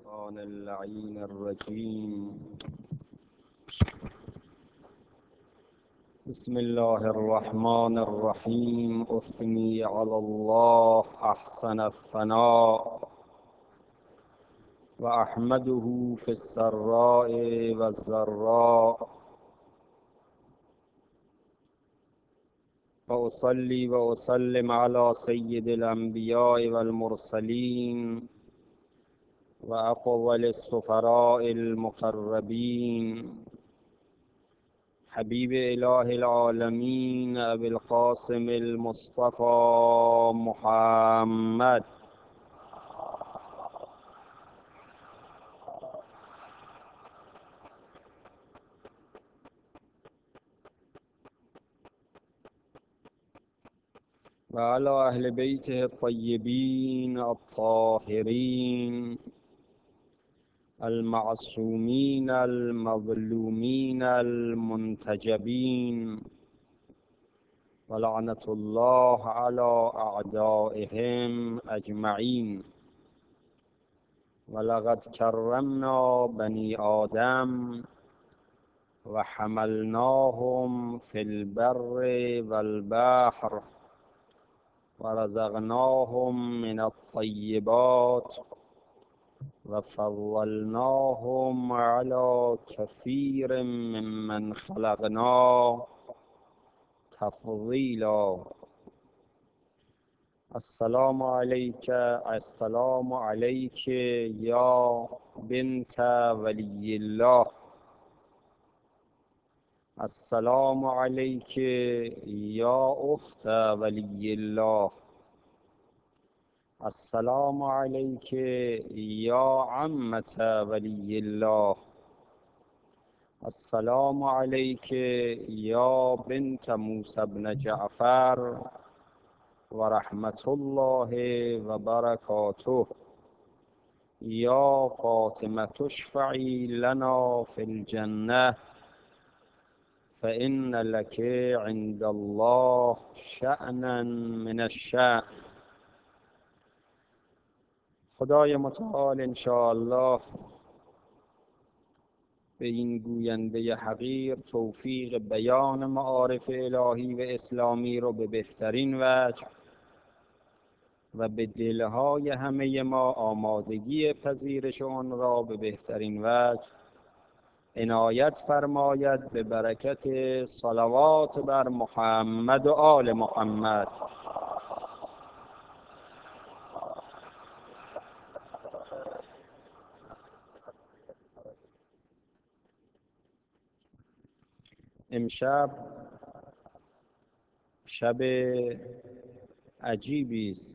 الشيطان اللعين الرجيم. بسم الله الرحمن الرحيم. أثني على الله أحسن الثناء وأحمده في السراء والضراء، وأصلي وأسلم على سيد الأنبياء والمرسلين وأفضل السفراء المقربين، حبيب إله العالمين أبي القاسم المصطفى محمد. وعلى أهل بيته الطيبين الطاهرين المعصومين المظلومين المنتجبين، ولعنة الله على أعدائهم أجمعين. ولقد كرمنا بني آدم وحملناهم في البر والبحر ورزقناهم من الطيبات وفضلناهم على كثير ممن خلقنا تفضيلا. السلام عليك، السلام عليك يا بنت ولي الله، السلام عليك يا أخت ولي الله، السلام عليك يا عمة ولي الله، السلام عليك يا بنت موسى بن جعفر ورحمة الله وبركاته. يا فاطمة اشفعي لنا في الجنة فإن لك عند الله شأنا من الشأن. خدای متعال انشاءالله به این گوینده حقیر توفیق بیان معارف الهی و اسلامی رو به بهترین وجه و به دلهای همه ما آمادگی پذیرش آن را به بهترین وجه عنایت فرماید، به برکت صلوات بر محمد و آل محمد. امشب شب عجیبی است.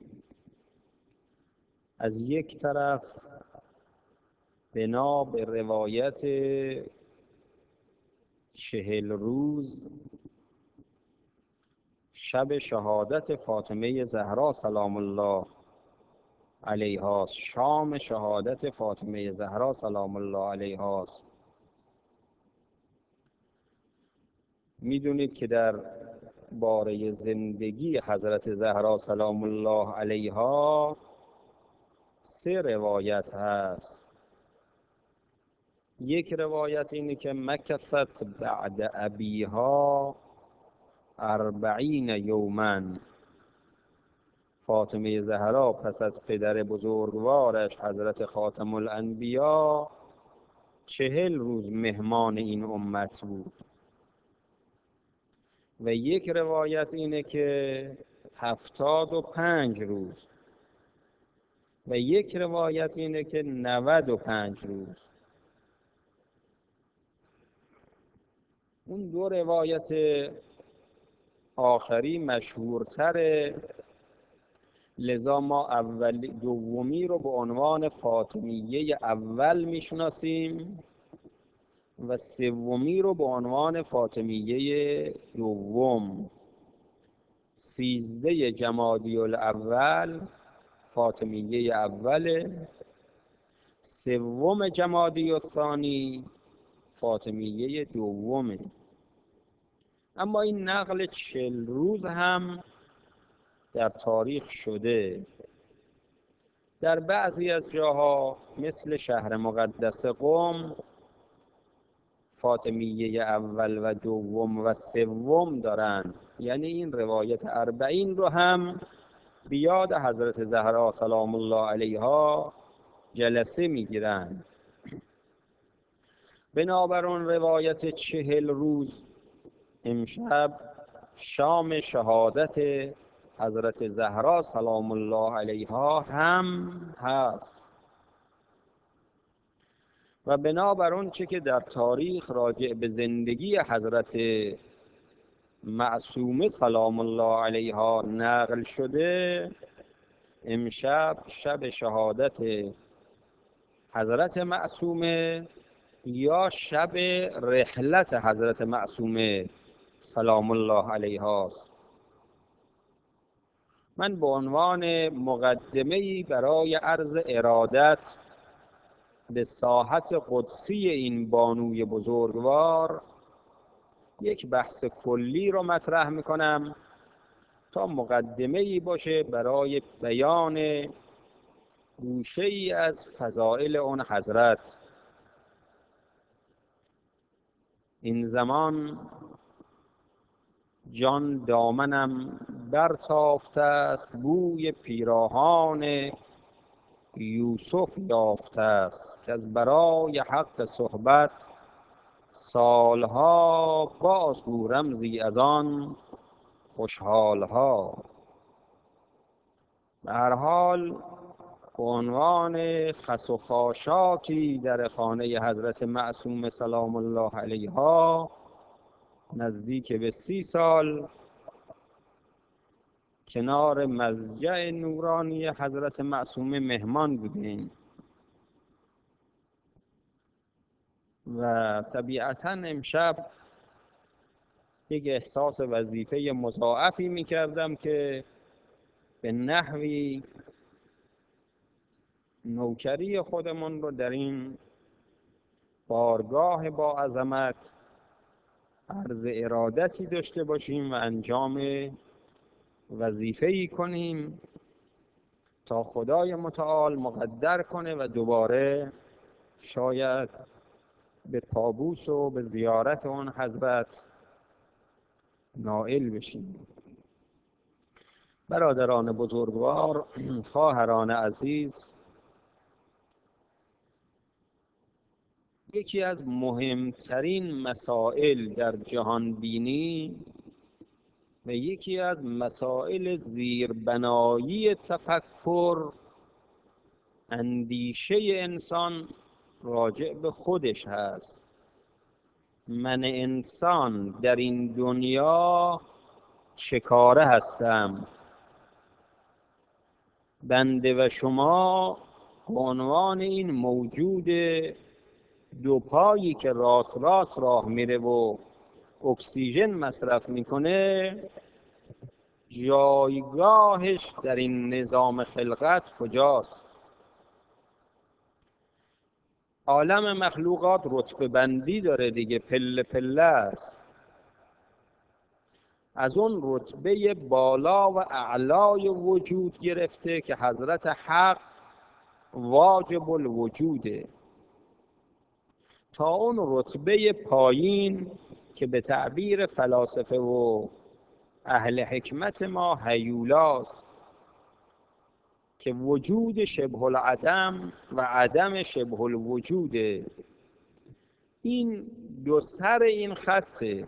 از یک طرف بنا به روایت 40 روز شب شهادت فاطمه زهرا سلام الله علیها، شام شهادت فاطمه زهرا سلام الله علیها. میدونید که در باره زندگی حضرت زهرا سلام الله علیها 3 روایت هست. یک روایت اینه که مکثت بعد ابیها 40 یوما، فاطمه زهرا پس از پدر بزرگوارش حضرت خاتم الانبیا 40 روز مهمان این امت بود. و یک روایت اینه که 75 روز و یک روایت اینه که 95 روز. اون 2 روایت آخری مشهورتره، لذا ما دومی رو به عنوان فاطمیه اول میشناسیم و سومی رو به عنوان فاطمیه دوم. 13 جمادی الاول فاطمیه اوله، 3 جمادی الثانی فاطمیه دومه. اما این نقل 40 روز هم در تاریخ شده. در بعضی از جاها مثل شهر مقدس قم فاطمیه اول و دوم و سوم دارن، یعنی این روایت 40 رو هم بیاد حضرت زهرا سلام الله علیها جلسه میگیرن. بنابراین روایت 40 روز امشب شام شهادت حضرت زهرا سلام الله علیها هم هست و بنابراین چه که در تاریخ راجع به زندگی حضرت معصومه سلام الله علیها نقل شده، امشب شب شهادت حضرت معصومه یا شب رحلت حضرت معصومه سلام الله علیها است. من به عنوان مقدمه‌ای برای عرض ارادت به ساحت قدسی این بانوی بزرگوار یک بحث کلی رو مطرح میکنم تا مقدمه‌ای باشه برای بیان گوشه‌ای از فضائل اون حضرت. این زمان جان دامنم برتافته است، بوی پیراهان یوسف یافته است، که از برای حق صحبت سالها باز گو رمزی از آن خوشحالها. به هر حال به عنوان خس و خاشاکی در خانه حضرت معصومه سلام الله علیها نزدیک به 30 سال کنار مضجع نورانی حضرت معصومه مهمان بودیم و طبیعتاً امشب یک احساس وظیفه مضاعفی می کردم که به نحوی نوکری خودمون رو در این بارگاه با عظمت عرض ارادتی داشته باشیم و انجام وظیفه‌ای کنیم تا خدای متعال مقدر کنه و دوباره شاید به پابوس و به زیارت اون حضرت نائل بشیم. برادران بزرگوار، خواهران عزیز، یکی از مهمترین مسائل در جهان بینی و یکی از مسائل زیربنایی تفکر اندیشه انسان راجع به خودش هست. من انسان در این دنیا چه کاره هستم؟ بنده و شما به عنوان این موجود دو پایی که راست راست راه میره و اکسیژن مصرف میکنه، جایگاهش در این نظام خلقت کجاست؟ عالم مخلوقات رتبه بندی داره دیگه، پله پله است. از اون رتبه بالا و اعلای وجود گرفته که حضرت حق واجب الوجوده، تا اون رتبه پایین که به تعبیر فلاسفه و اهل حکمت ما هیولاست، که وجود شبه العدم و عدم شبه الوجوده. این دو سر این خطه،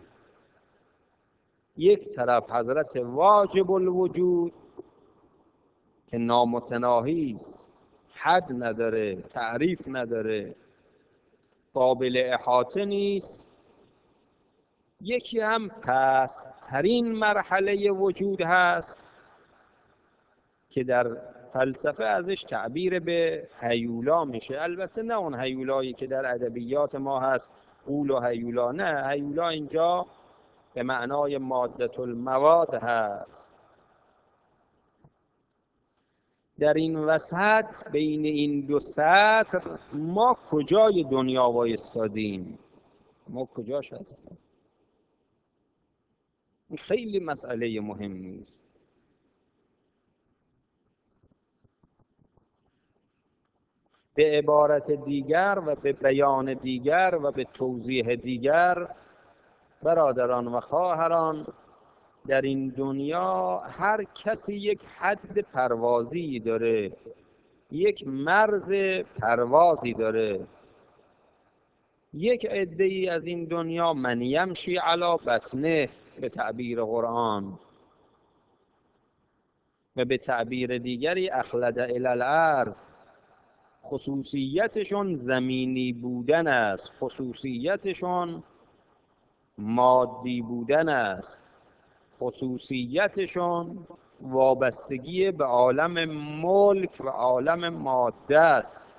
یک طرف حضرت واجب الوجود که نامتناهی است، حد نداره، تعریف نداره، قابل احاطه نیست. یکی هم پست‌ترین مرحله وجود هست که در فلسفه ازش تعبیر به هیولا میشه. البته نه اون هیولایی که در ادبیات ما هست، غول و هیولا، نه، هیولا اینجا به معنای ماده المواد هست. در این وسط بین این دو سطر ما کجای دنیا وایستادیم؟ ما کجاش هستیم؟ این خیلی مسئله مهمی است. به عبارت دیگر و به بیان دیگر و به توضیح دیگر، برادران و خواهران، در این دنیا هر کسی یک حد پروازی داره، یک مرز پروازی داره. یک عده‌ای از این دنیا من یمشی علی بطنه به تعبیر قرآن، و به تعبیر دیگری اخلد الی الارض، خصوصیتشون زمینی بودن است، خصوصیتشون مادی بودن است، خصوصیتشون وابستگی به عالم ملک و عالم ماده است.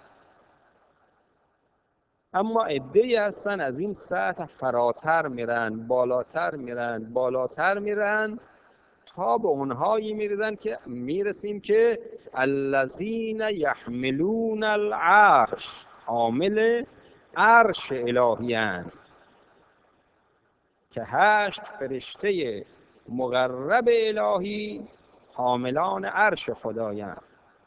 اما عده‌ای هستن از این سطح فراتر میرن، بالاتر میرن، بالاتر میرن، تا به اونهایی میرسیم که الذین یحملون العرش، حامل عرش الهی اند، که 8 فرشته مقرب الهی حاملان عرش خدایند.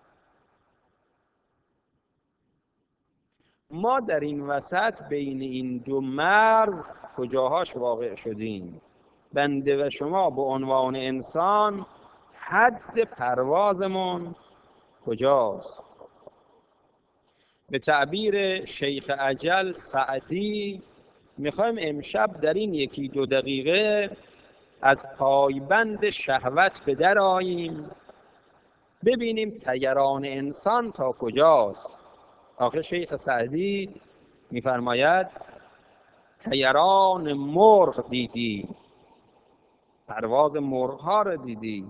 ما در این وسط بین این دو مرز کجاهاش واقع شدیم؟ بنده و شما به عنوان انسان حد پروازمون کجاست؟ به تعبیر شیخ اجل سعدی میخوایم امشب در این 1-2 دقیقه از پایبند شهوت به در آییم، ببینیم طیران انسان تا کجاست. آخر شیخ سعدی میفرماید طیران مرغ دیدی، پرواز مرغ ها رو دیدی.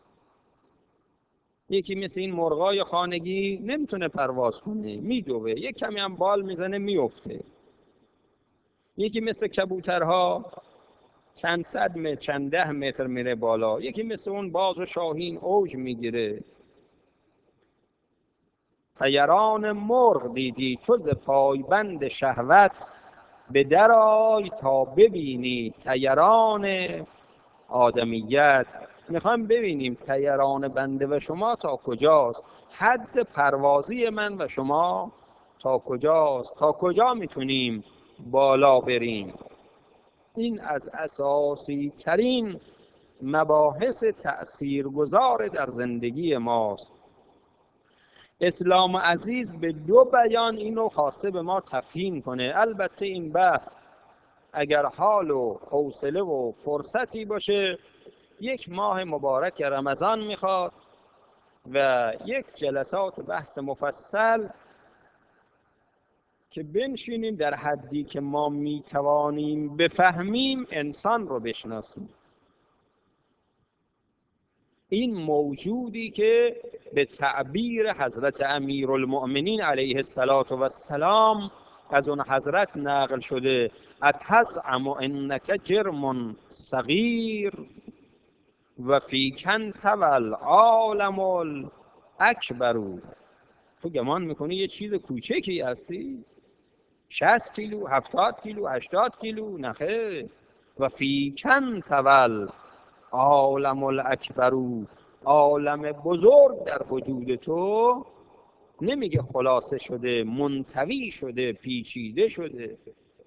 یکی مثل این مرغای خانگی نمیتونه پرواز کنه، میدوه، یک کمی هم بال میزنه میفته. یکی مثل کبوترها چند صد متر، چند 10 متر میره بالا. یکی مثل اون باز و شاهین اوج میگیره. طیران مرغ دیدی، تو ز پایبند شهوت به در آی تا ببینی طیران آدمیت. میخوایم ببینیم طیران بنده و شما تا کجاست، حد پروازی من و شما تا کجاست، تا کجا میتونیم بالا بریم. این از اساسی ترین مباحث تأثیرگذار در زندگی ماست. اسلام عزیز به 2 بیان اینو خواسته به ما تفهیم کنه. البته این بحث اگر حال و حوصله و فرصتی باشه 1 ماه مبارک رمضان میخواد و 1 جلسات بحث مفصل که بنشینیم در حدی که ما میتوانیم بفهمیم انسان رو بشناسیم. این موجودی که به تعبیر حضرت امیرالمؤمنین علیه السلام از اون حضرت نقل شده، اتزعم انک جرم صغیر و فیکن تول عالم الاکبر. تو گمان میکنی یه چیز کوچکی هستی؟ 60 کیلو، 70 کیلو، 80 کیلو؟ نخیر. و فیکن تول عالم الاکبر، عالم بزرگ در وجود تو نمیگه خلاصه شده، منطوی شده، پیچیده شده.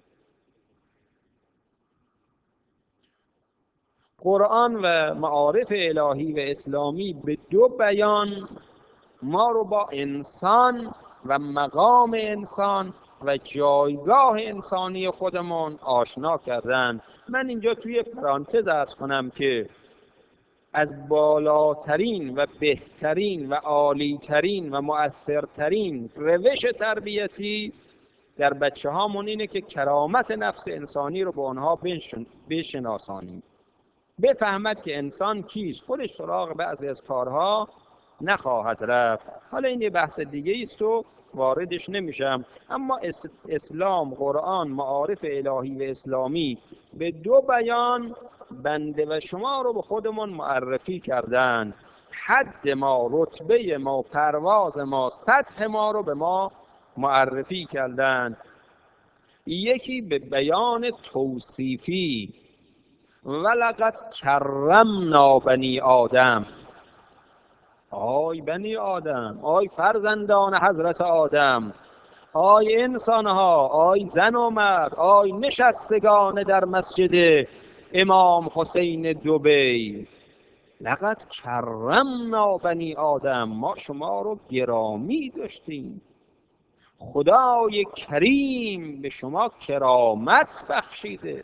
قرآن و معارف الهی و اسلامی به 2 بیان ما رو با انسان و مقام انسان و جایگاه انسانی خودمون آشنا کردن. من اینجا توی پرانتز عرض کنم که از بالاترین و بهترین و عالیترین و مؤثرترین روش تربیتی در بچه هامون اینه که کرامت نفس انسانی رو با آنها بشناسانیم. بفهمد که انسان کیست، خودش سراغ بعضی از کارها نخواهد رفت. حالا این یه بحث دیگه ایست و واردش نمیشم. اما اسلام، قرآن، معارف الهی و اسلامی به 2 بیان بنده و شما رو به خودمون معرفی کردن. حد ما، رتبه ما، پرواز ما، سطح ما رو به ما معرفی کردن. یکی به بیان توصیفی، ولقد کرمنا بنی آدم. آی بنی آدم، آی فرزندان حضرت آدم، آی انسانها، آی زن و مرد، آی نشستگان در مسجد امام حسین دبی، لقد کرمنا بنی آدم، ما شما رو گرامی داشتیم. خدای کریم به شما کرامت بخشیده.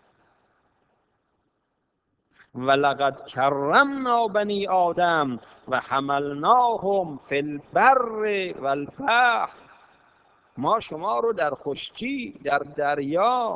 و لقد کرمنا بنی آدم و حملناهم فی البر و البحر، ما شما رو در خشکی، در دریا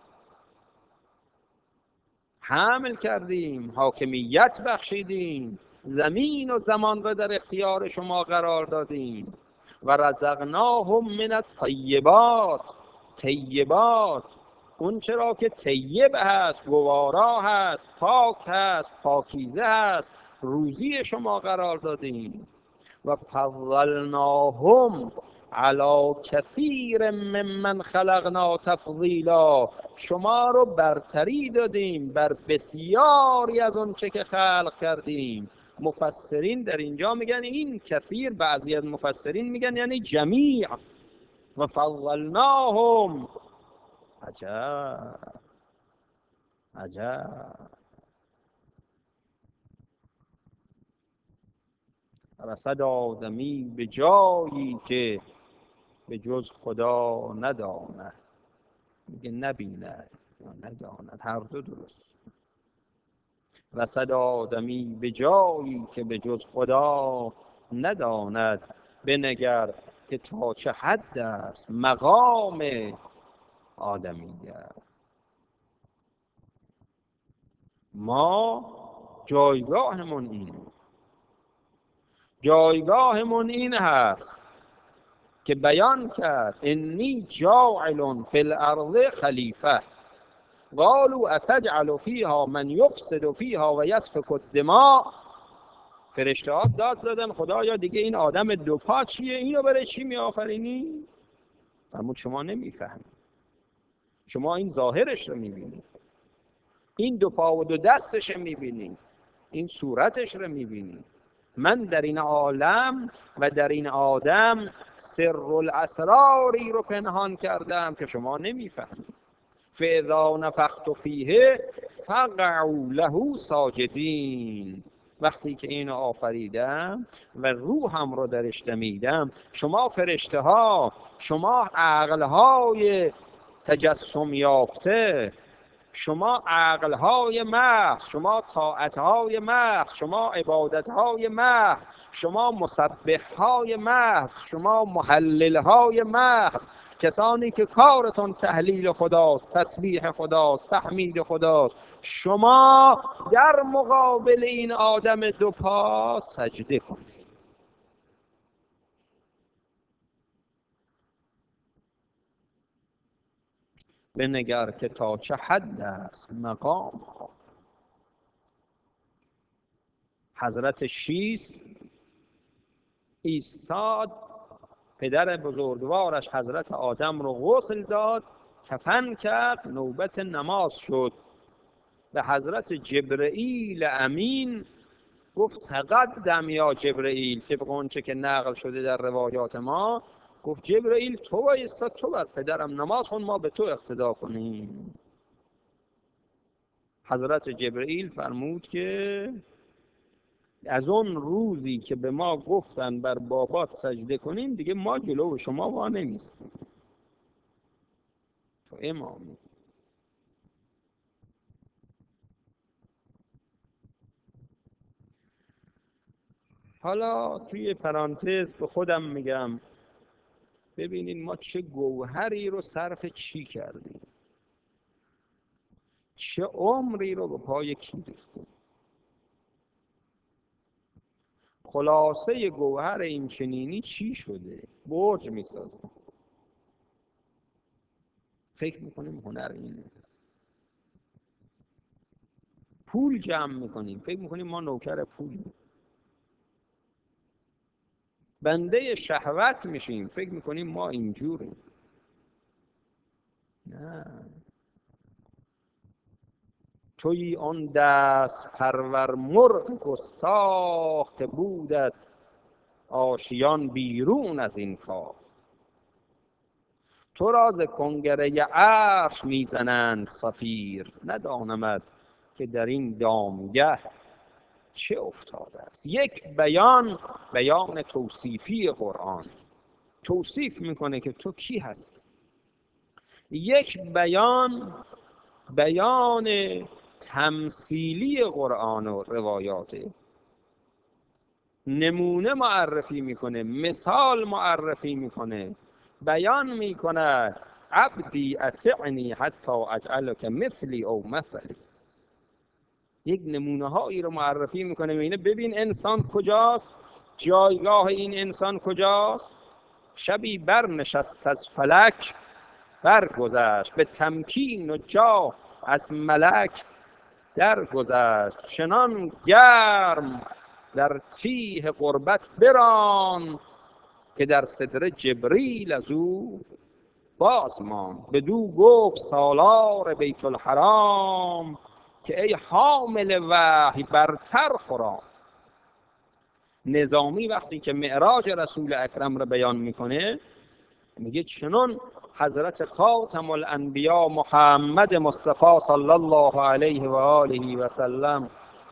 حمل کردیم، حاکمیت بخشیدیم، زمین و زمان را در اختیار شما قرار دادیم. و رزقناهم من الطیبات، طیبات اون چرا که طیب هست، گوارا هست، پاک هست، پاکیزه هست، روزی شما قرار دادیم. و فضلناهم علی کثیر ممن خلقنا تفضیلا، شما رو برتری دادیم بر بسیاری از اون چه که خلق کردیم. مفسرین در اینجا میگن این کثیر، بعضی از مفسرین میگن یعنی جمیع. و فضلناهم، عجب عجب. رسد آدمی به جایی که به جز خدا نداند. میگه نبیند یا نداند، هر دو درست. رسد آدمی به جایی که به جز خدا نداند، بنگر که تا چه حد است مقام آدمیت. ما جایگاهمون اینه، جایگاهمون این هست که بیان کرد انی جاعل فی الارض خلیفه، قالوا اتجعل فیها من یفسد فیها و یسفک الدماء. فرشته ها داد زدن خدایا دیگه این آدم دوپا چیه، اینو برای چی می آفرینی؟ فرمود شما نمیفهمید، شما این ظاهرش رو میبینید، این دو پا و دو دستش رو میبینید، این صورتش رو میبینید. من در این عالم و در این آدم سر الاسراری رو پنهان کردم که شما نمیفهمید. فاذا نفخت فیه فقعوا له ساجدین، وقتی که اینو آفریدم و روحم رو درش دمیدم، شما فرشته ها، شما عقل های تجسم یافته، شما عقلهای محض، شما طاعتهای محض، شما عبادتهای محض، شما مسبحهای محض، شما محللهای محض، کسانی که کارتون تهلیل خداست، تسبیح خداست، تحمید خداست، شما در مقابل این آدم دو پا سجده کنید. بنگر که تا چه حد است مقام. حضرت شیس ایستاد، پدر بزرگوارش حضرت آدم رو غسل داد، کفن کرد، نوبت نماز شد. به حضرت جبرئیل امین گفت تقدم یا جبرئیل، طبق اونچه که نقل شده در روایات ما، گفت جبرئیل تو بایستا، تو بر پدرم نماز خون، ما به تو اقتدا کنیم. حضرت جبرئیل فرمود که از اون روزی که به ما گفتن بر بابات سجده کنیم دیگه ما جلو شما وا نمیستیم، تو امامی. حالا توی پرانتز به خودم میگم ببینید ما چه گوهری رو صرف چی کردیم، چه عمری رو به پای کی ریختیم. خلاصه گوهر این چنینی چی شده؟ برج میسازیم، فکر میکنیم هنر اینه. پول جمع میکنیم، فکر میکنیم ما نوکر پولیم. بنده شهوت میشیم، فکر میکنیم ما اینجوریم. نه، توی آن دست پرور مرغ و ساخته بودت آشیان بیرون از این کار. تو را ز کنگره عرش میزنند صفیر، ندانمد که در این دامگه چه افتاده است. یک بیان توصیفی قرآن، توصیف میکنه که تو کی هست. یک بیان تمثیلی قرآن و روایات، نمونه معرفی میکنه، مثال معرفی میکنه، بیان میکنه عبدی اطعنی حتی اجعلک مثلی او مثلی. یک نمونه هایی رو معرفی میکنه، میگه ببین انسان کجاست، جایگاه این انسان کجاست. شبی برنشست از فلک، برگذشت به تمکین و جاه از ملک درگذشت. چنان گرم در تیه قربت بران، که در صدر جبریل از او باز ماند. بدو گفت سالار بیت الحرام، که ای حامل وحی برتر خرام. نظامی وقتی که معراج رسول اکرم رو بیان میکنه میگه چنان حضرت خاتم الانبیا محمد مصطفی صلی الله علیه و آله و سلم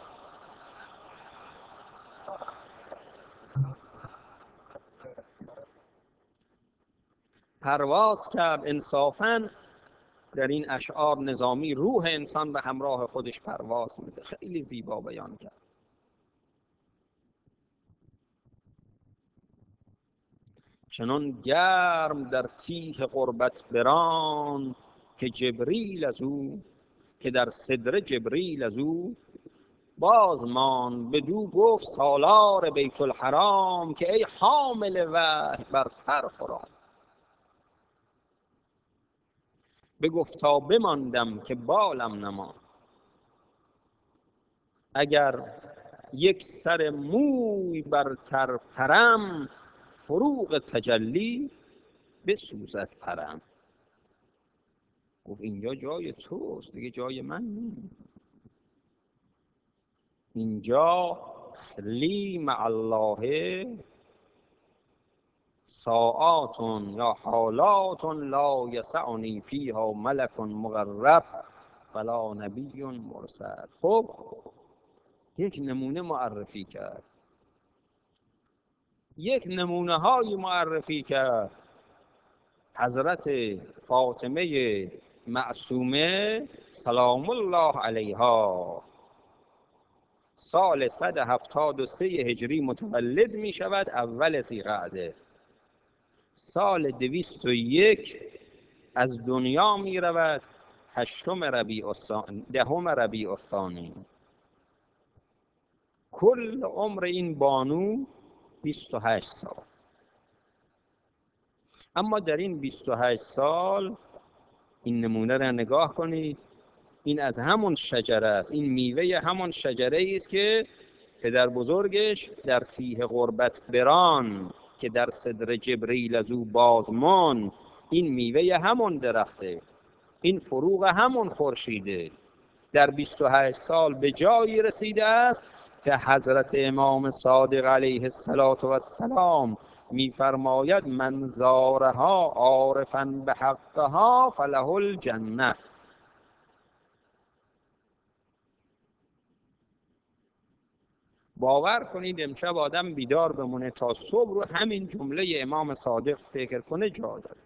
پرواز کرد. انصافاً در این اشعار نظامی روح انسان به همراه خودش پرواز میده، خیلی زیبا بیان کرد. چنان گرم در تیه قربت بران، که جبریل از او، که در صدر جبریل از او باز ماند. بدو گفت سالار بیت الحرام، که ای حامل وحی برتر خرام. بگفتا بماندم که بالم نماند، اگر یک سر موی برتر پرم، فروغ تجلی بسوزد پرم. گفت اینجا جای توست دیگه، جای من نیست. اینجا لی مع الله ساعات یا حالات لا یسعنی فیها ملک مقرب ولا نبی مرسل. خب یک نمونه معرفی کرد، یک نمونه های معرفی کرد. حضرت فاطمه معصومه سلام الله علیها سال 173 هجری متولد می شود، اول ذی‌قعده. سال 201 از دنیا می رود، دهم ربیع الثانی. کل عمر این بانو 28 سال. اما در این 28 سال این نمونه را نگاه کنید، این از همون شجره است، این میوه همون شجره است که پدر بزرگش در تیه قربت بران، که در صدر جبریل از او بازمان. این میوه همون درخته، این فروغ همون خورشیده. در 28 سال به جایی رسیده است که حضرت امام صادق علیه السلام می‌فرماید من زارها عارفاً بحقها فله الجنه. باور کنید امشب آدم بیدار بمونه تا صبح رو همین جمله امام صادق فکر کنه جا داره.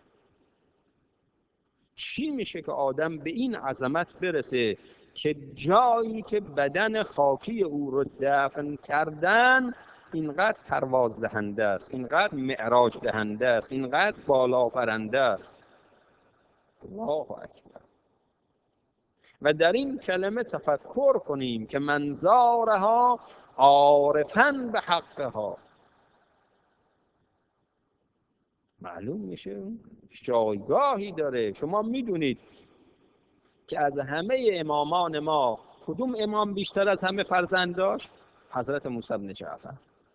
چی میشه که آدم به این عظمت برسه که جایی که بدن خاکی او رو دفن کردن اینقدر پرواز دهنده است، اینقدر معراج دهنده است، اینقدر بالا برنده است. الله اکبر. و در این کلمه تفکر کنیم که منظارها عارفاً به حقها. معلوم میشه جایگاهی داره. شما میدونید که از همه امامان ما کدوم امام بیشتر از همه فرزند داشت؟ حضرت موسی بن جعفر.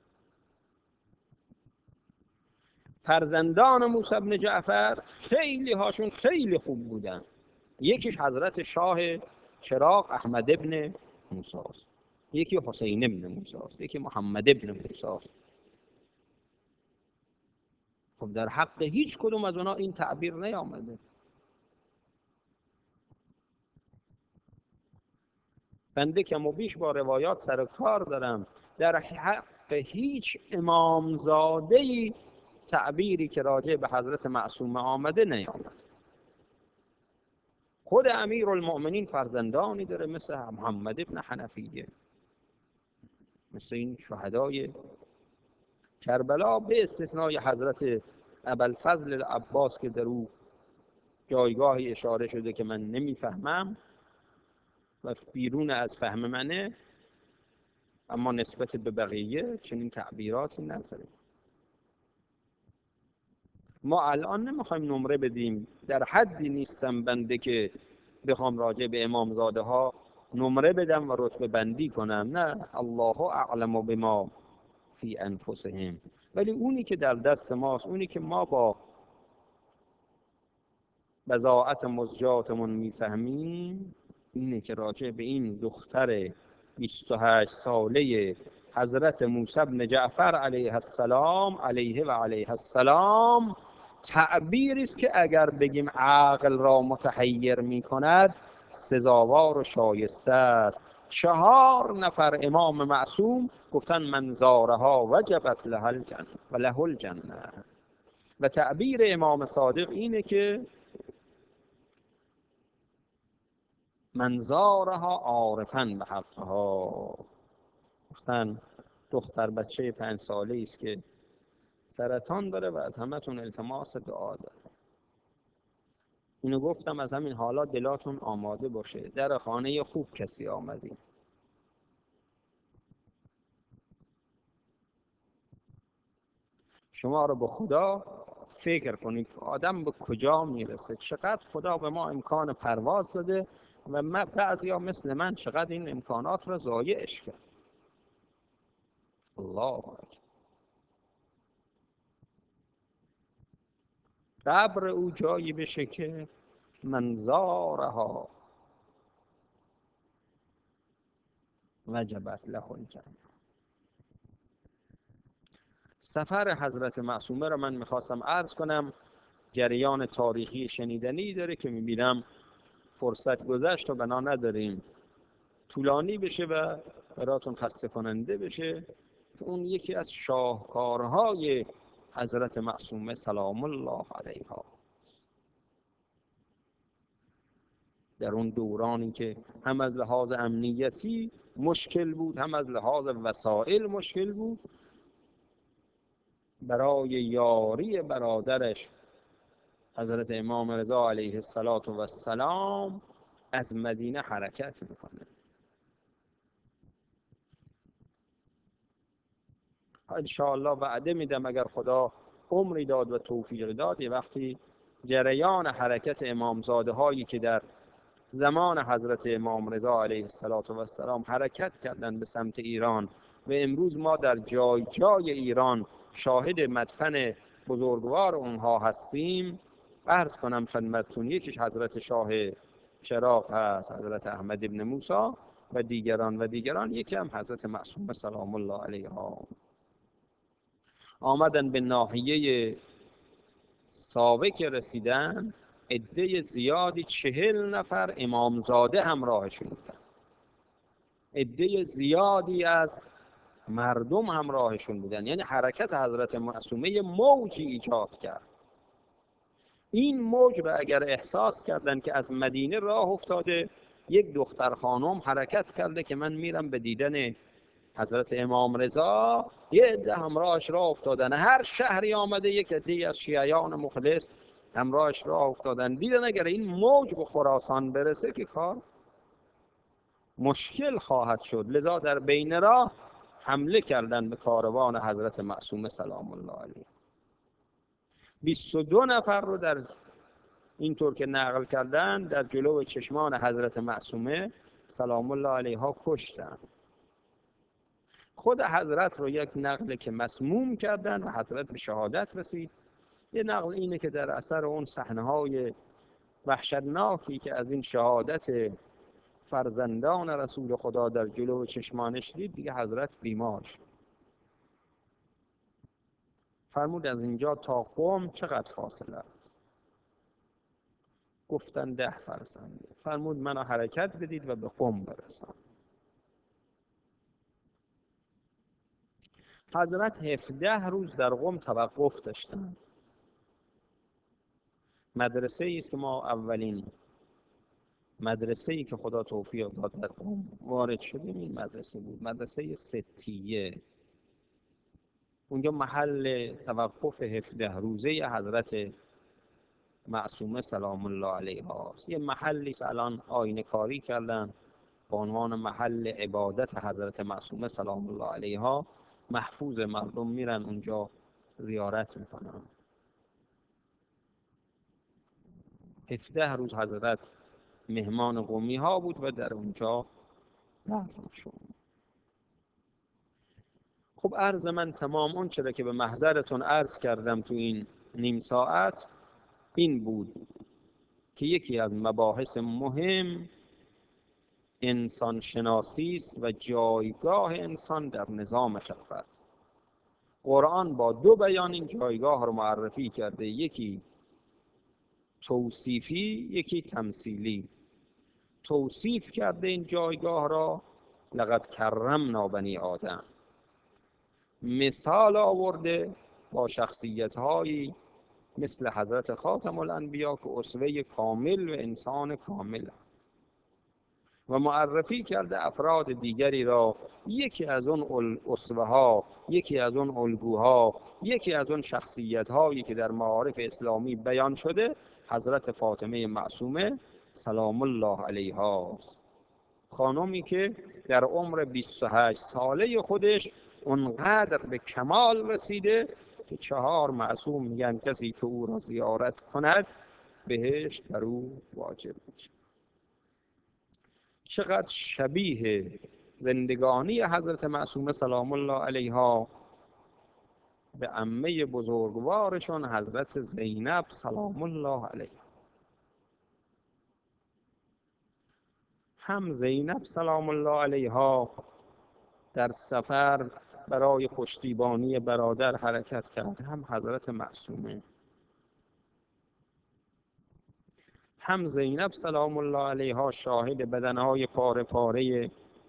فرزندان موسی بن جعفر خیلی هاشون خیلی خوب بودن. یکیش حضرت شاه چراغ احمد ابن موسی است، یکی حسین ابن موسی است، یکی محمد ابن موسی است. خب در حق هیچ کدوم از اونا این تعبیر نیامده. بنده کم و بیش با روایات سر و کار دارم، در حق هیچ امامزاده‌ای تعبیری که راجع به حضرت معصومه آمده نیامد. خود امیرالمؤمنین فرزندانی داره مثل محمد ابن حنفیه، مثل این شهدای کربلا، به استثنای حضرت ابوالفضل العباس که در او جایگاهی اشاره شده که من نمیفهمم و بیرون از فهم منه، اما نسبت به بقیه چنین تعبیراتی نداریم. ما الان نمیخوایم نمره بدیم، در حدی نیستم بنده که بخوام راجع به امامزاده ها نمره بدم و رتبه بندی کنم، نه، الله اعلم بما فی انفسهم. ولی اونی که در دست ماست، اونی که ما با بضاعت مزجاتمون میفهمیم، اینه که راجع به این دختر 28 ساله حضرت موسی بن جعفر علیه السلام علیه و علیه السلام تعبیری است که اگر بگیم عقل را متحیر می کند سزاوار و شایسته است. 4 نفر امام معصوم گفتن من زارها وجبت له الجنه و له الجنه. و تعبیر امام صادق اینه که من زارها عارفاً به حقها. گفتن دختر بچه 5 ساله است که سرطان داره و از همتون التماس دعا داره. اینو گفتم از همین حالا دلاتون آماده باشه، در خانه خوب کسی آمدیم. شما رو به خدا فکر کنید که آدم به کجا میرسه، چقدر خدا به ما امکان پرواز داده و بعضیا مثل من چقدر این امکانات رو ضایعش کرد. الله اکبر. قبر او جایی بشه که منظارها وجبت له الجنه. سفر حضرت معصومه رو من میخواستم عرض کنم، جریان تاریخی شنیدنی داره که میبینم فرصت گذشت و بنا نداریم طولانی بشه و براتون خسته کننده بشه. اون یکی از شاهکارهای حضرت معصومه سلام الله علیها در اون دورانی که هم از لحاظ امنیتی مشکل بود، هم از لحاظ وسائل مشکل بود، برای یاری برادرش حضرت امام رضا علیه السلام از مدینه حرکت میکنه. انشاءالله وعده میدم اگر خدا عمری داد و توفیق داد، یه وقتی جریان حرکت امامزاده هایی که در زمان حضرت امام رضا علیه السلام حرکت کردن به سمت ایران و امروز ما در جای جای ایران شاهد مدفن بزرگوار اونها هستیم، عرض کنم خدمتتون یکیش حضرت شاه چراغ هست، حضرت احمد ابن موسی و دیگران، یکی هم حضرت معصومه سلام الله علیها. آمدن به ناحیه ساوه که رسیدن، عده زیادی 40 نفر امامزاده همراهشون بودن، عده زیادی از مردم همراهشون بودن. یعنی حرکت حضرت معصومه موجی ایجاد کرد. این موج را اگر احساس کردن که از مدینه راه افتاده یک دختر خانم حرکت کرده که من میرم به دیدن حضرت امام رضا، یه عده همراهش راه افتادن. هر شهری آمده یک عده از شیعیان مخلص همراهش راه افتادن. دیدن اگر این موج به خراسان برسه که کار مشکل خواهد شد، لذا در بین راه حمله کردن به کاروان حضرت معصومه سلام الله علیه. 22 نفر رو در اینطور که نقل کردن در جلو چشمان حضرت معصومه سلام الله علیها کشتن. خود حضرت رو یک نقل که مسموم کردن و حضرت به شهادت رسید. یه نقل اینه که در اثر اون صحنه‌های وحشتناکی که از این شهادت فرزندان رسول خدا در جلو چشمانش دید، دیگه حضرت بیمار شد. فرمود از اینجا تا قم چقدر فاصله است؟ گفتن 10 فرسنگه. فرمود منو حرکت بدید و به قم برسان. حضرت 17 روز در قم توقف داشتند. مدرسه است که ما اولین مدرسه‌ای که خدا توفیق داد در قم وارد شدیم این مدرسه بود، مدرسه ستیه. اونجا محل توقف 17 روزه حضرت معصومه سلام الله علیها است. یه محلی است الان آینه کاری کردن به عنوان محل عبادت حضرت معصومه سلام الله علیها، محفوظ، مردم میرن اونجا زیارت میکنن. 17 روز حضرت مهمان قمی ها بود و در اونجا دفن شد. خب عرض من تمام. اون چرا که به محضرتون عرض کردم تو این نیم ساعت این بود که یکی از مباحث مهم انسان شناسی است و جایگاه انسان در نظام خلقت. قرآن با 2 بیان این جایگاه رو معرفی کرده، یکی توصیفی، یکی تمثیلی. توصیف کرده این جایگاه را لقد کرمنا بنی آدم، مثال آورده با شخصیت‌هایی مثل حضرت خاتم الانبیا که اسوه کامل و انسان کامل و معرفی کرده افراد دیگری را، یکی از اون اسوه ها، یکی از اون الگوها، یکی از اون شخصیت هایی که در معارف اسلامی بیان شده حضرت فاطمه معصومه سلام الله علیها است. خانمی که در عمر 28 ساله خودش اونقدر به کمال رسیده که 4 معصوم میگن کسی که او را زیارت کند بهشت بر او واجب میشه. چقدر شبیه زندگانی حضرت معصومه سلام الله علیها به عمه بزرگوارشون حضرت زینب سلام الله علیها. هم زینب سلام الله علیها در سفر برای پشتیبانی برادر حرکت کرد، هم حضرت معصومه. هم زینب سلام الله علیها شاهد بدنهای پاره پاره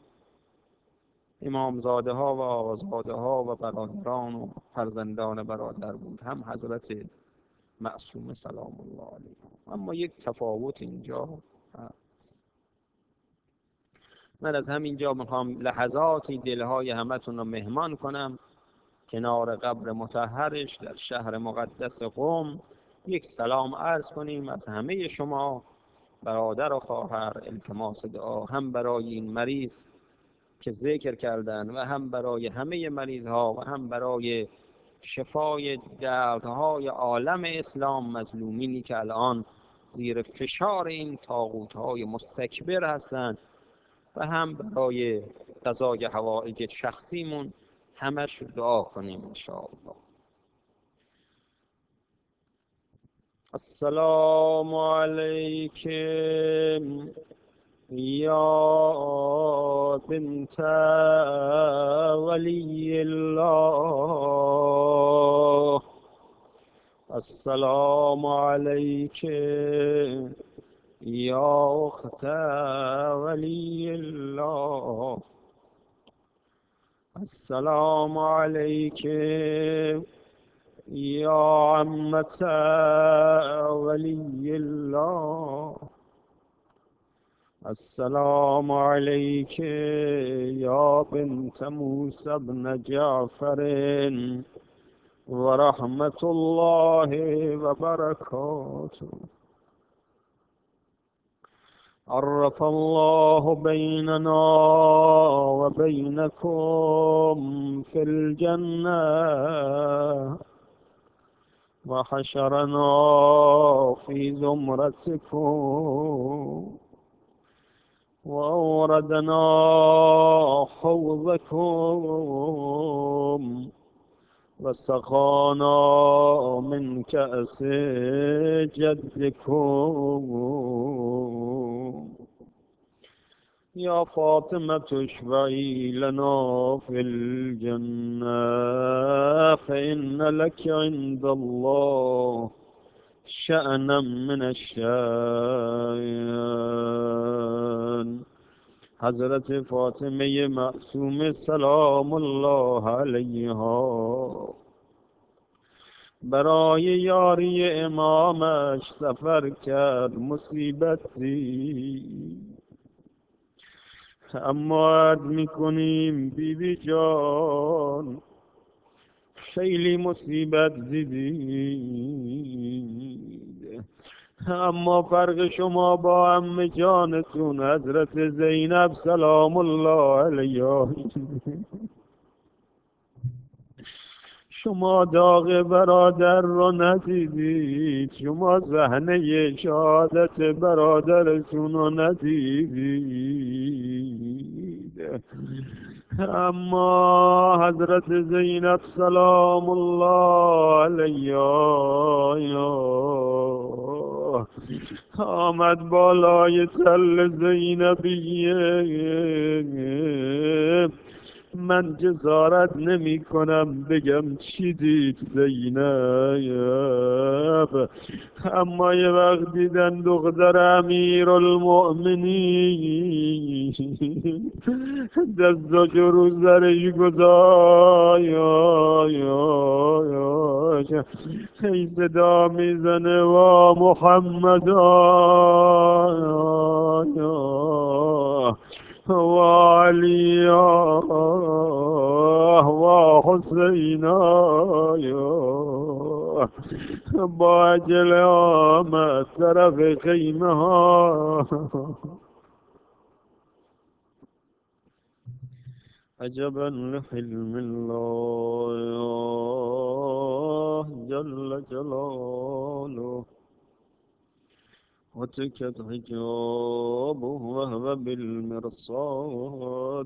امامزاده ها و آقازاده ها و برادران و فرزندان برادر بود، هم حضرت معصومه سلام الله علیها. اما یک تفاوت اینجا هست. من از همینجا میخوام لحظاتی دلهای همتون رو مهمان کنم کنار قبر مطهرش در شهر مقدس قم. یک سلام عرض کنیم از همه شما برادر و خواهر، التماس دعا هم برای این مریض که ذکر کردن و هم برای همه مریض ها و هم برای شفای دردهای عالم اسلام، مظلومینی که الان زیر فشار این طاغوت های مستکبر هستند، و هم برای قضای حوائج شخصیمون همش دعا کنیم ان شاء الله. السلام علیکم یا بنت ولی الله، السلام علیکم یا اخت ولی الله، السلام علیکم یا عمت ولی الله، السلام علیک یا بنت موسی بن جعفر و رحمت الله و برکاته. عرف الله بیننا و بینکم فی الجنة و حشرنا فی زمرتکم و اوردنا حوضکم و سقانا من کأس جدکم. يا فاطمة اشفعي لنا في الجنة فإن لك عند الله شأنا من الشأن. حضرت فاطمه معصوم سلام الله علیها برای یاری امامش سفر کرد، مصیبت دید. اما عرض میکنیم بیبی جان خیلی مصیبت دیدید، اما فرق شما با عمه جانتون حضرت زینب سلام الله علیها، شما داغ برادر رو ندیدید، شما صحنه شهادت برادرتون رو ندیدید. اما حضرت زینب سلام الله علیها آمد بالای تل زینبیه. من جسارت نمی کنم بگم چی دید زینب، اما یه وقت دیدن دختر امیر المؤمنین دستاشو رو سرش گذاشت، ای صدا میزنه وا محمد و علی و حسین با عجل آمد طرف خیمه ها. عجبا لحلم الله جل جلاله وتكت حجابه وهو بالمرصاد